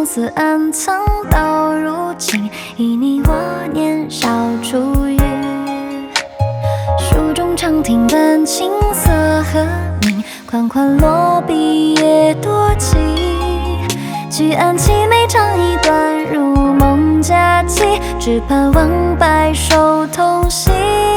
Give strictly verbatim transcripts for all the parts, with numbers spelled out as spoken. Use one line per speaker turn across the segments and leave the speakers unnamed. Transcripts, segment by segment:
思暗藏到如今，以你我年少初遇。书中常听闻青涩和鸣，款款落笔也多情。举案齐眉唱一段如梦佳期，只盼望白首同行。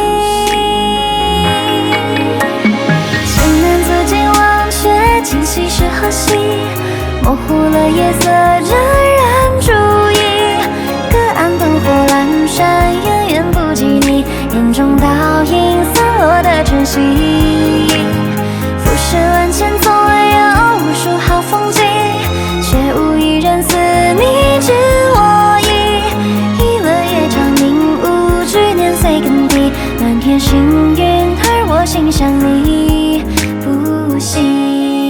情难自禁忘却今夕是何夕，模糊了夜色荏苒注意。隔岸灯火阑珊，远远不及你眼中倒影散落的晨曦。浮世万千总有无数好风景，却无一人似你知我意。一轮月长明雾，去年岁更替，满天星云而我心向你不息。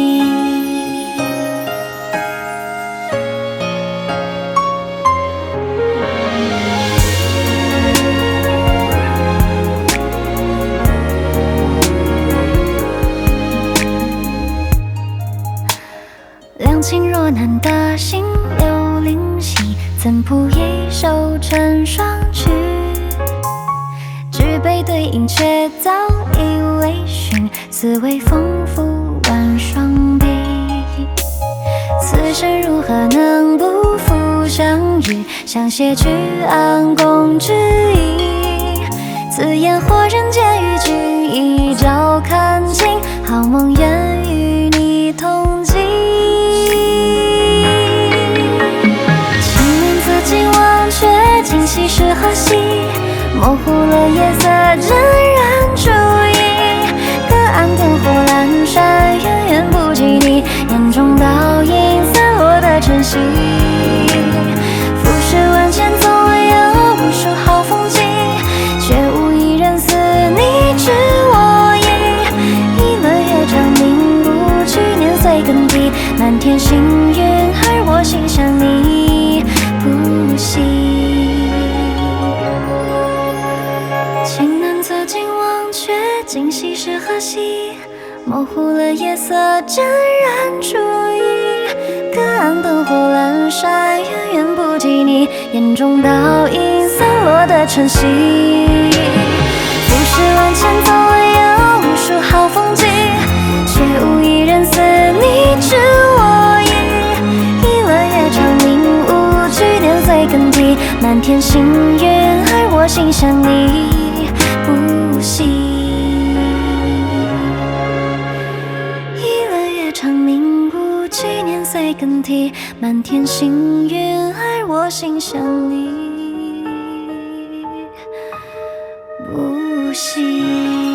两情若难得，心有灵犀，怎谱一首成双曲？举杯对饮，却早已微醺，思维丰富万双笔。此生如何能不负相遇？想写举案共之意。此言或人间与君一朝看尽，好梦愿与你同济。今夕是何夕，模糊了夜色荏苒注意。隔岸灯火阑珊，远远不及你眼中倒影散落的晨曦。浮世万千总有无数好风景，却无一人似你知我意。一轮月长明雾，去年岁更替，满天星云而我心向你不息。情难自禁忘却今夕是何夕，模糊了夜色荏苒注意。隔岸灯火阑珊，远远不及你眼中倒影散落的晨曦。浮世万千总有无数好风景，却无一人似你知我意。一轮月长明雾，去年岁更替，满天星云而我心向你不息。一轮月长明雾，去年岁更替，满天星云而我心向你不息。